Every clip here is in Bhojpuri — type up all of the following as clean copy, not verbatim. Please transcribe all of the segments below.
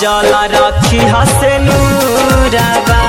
सजल रखी हसे नूराबा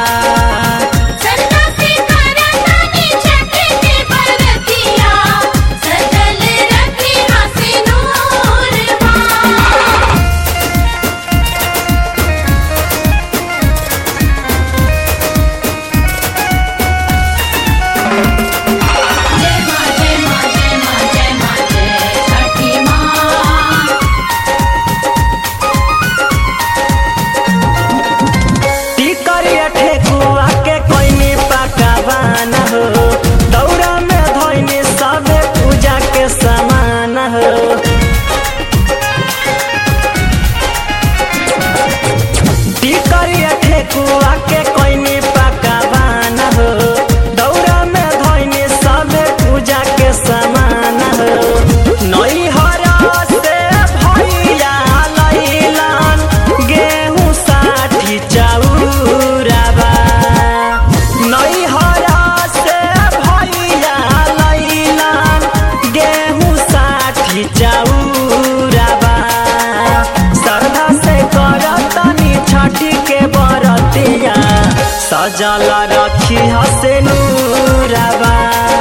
कुआ के कोइनी पकावान हो दौरा में धोइनी सबे पूजा के सामान हो नई हरा से भैया लैलन गेहूं 60 चाउराबा नई हरा से भैया लैलन गेहूं 60 चाउराबा श्रद्धा से करतनी छठी के बरतिया सजल रखी हसे नूराबा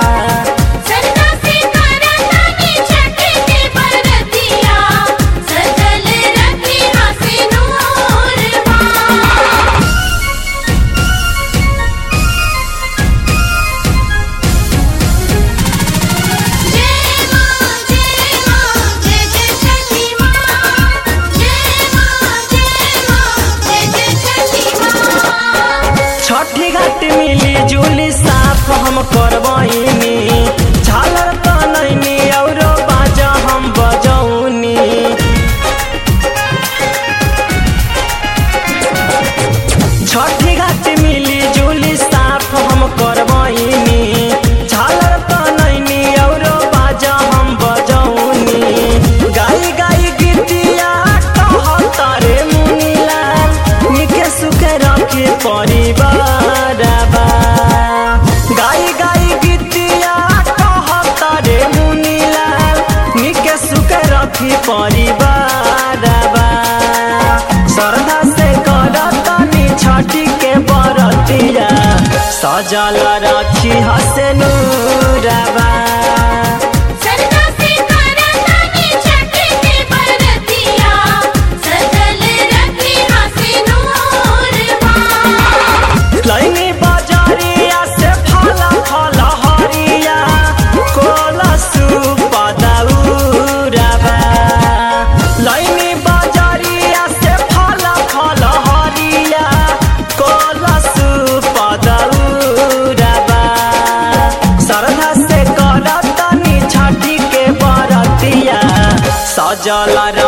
छठी घाट मिली जुली साफ हम करबैनी झालर तनैनी और बाजा हम बजौनी छठी घाट मिली जुली साफ हम करबैनी झालर तनैनी और बाजा हम बजौनी गाई गाई गीतिया कहतरे मुनीलाल निके सुखे रखे परिवार गाई गाई गीतिया कहतरे मुनीलाल निके सुखे रखी परिवार श्रद्धा से करतनी छठी के बरतिया सजल रखी हसे नूराबा लैनी बाजारिया से फला फला हरिया कोलसु पदौराबा लैनी बाजारिया से फला फला हरिया कोलसु पदौराबा श्रद्धा से करतनी छठी के बरतिया सजल